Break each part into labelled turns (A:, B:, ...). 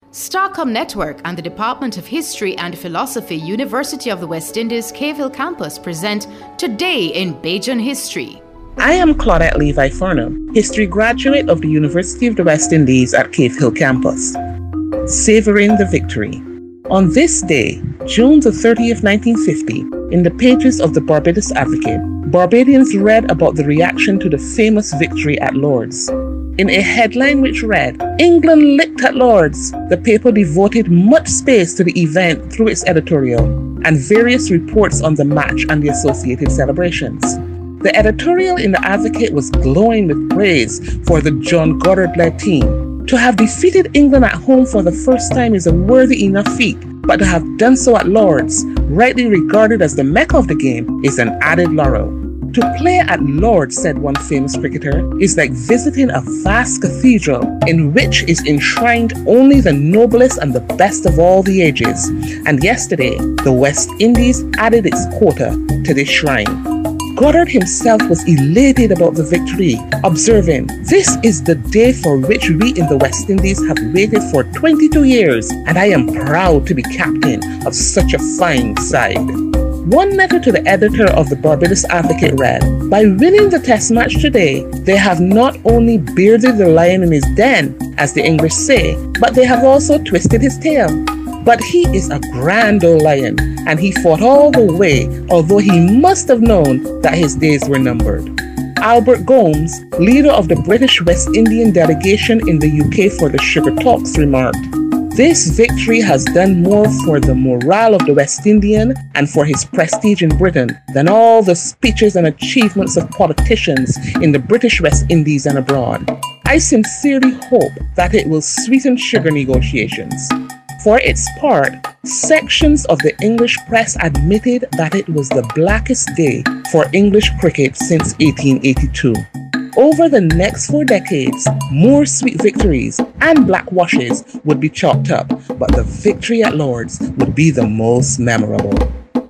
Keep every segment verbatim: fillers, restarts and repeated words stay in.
A: Starcom Network and the Department of History and Philosophy, University of the West Indies, Cave Hill Campus present Today in Bajan History.
B: I am Claudette Levi Farnham, history graduate of the University of the West Indies at Cave Hill Campus. Savoring the Victory. On this day, June the thirtieth, nineteen fifty, in the pages of the Barbados Advocate, Barbadians read about the reaction to the famous victory at Lord's. In a headline which read, "England licked at Lord's," the paper devoted much space to the event through its editorial and various reports on the match and the associated celebrations. The editorial in the Advocate was glowing with praise for the John Goddard-led team. To have defeated England at home for the first time is a worthy enough feat, but to have done so at Lord's, rightly regarded as the mecca of the game, is an added laurel. To play at Lord's, said one famous cricketer, is like visiting a vast cathedral in which is enshrined only the noblest and the best of all the ages. And yesterday, the West Indies added its quota to this shrine. Goddard himself was elated about the victory, observing, "This is the day for which we in the West Indies have waited for twenty-two years, and I am proud to be captain of such a fine side." One letter to the editor of the Barbados Advocate read, "By winning the test match today, they have not only bearded the lion in his den, as the English say, but they have also twisted his tail. But he is a grand old lion, and he fought all the way, although he must have known that his days were numbered." Albert Gomes, leader of the British West Indian delegation in the U K for the Sugar Talks, remarked, "This victory has done more for the morale of the West Indian and for his prestige in Britain than all the speeches and achievements of politicians in the British West Indies and abroad. I sincerely hope that it will sweeten sugar negotiations." For its part, sections of the English press admitted that it was the blackest day for English cricket since eighteen eighty-two. Over the next four decades, more sweet victories and black washes would be chalked up, but the victory at Lord's would be the most memorable.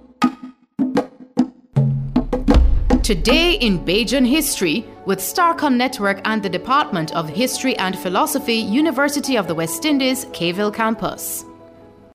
A: Today in Bajan History with Starcom Network and the Department of History and Philosophy, University of the West Indies, Cave Hill Campus.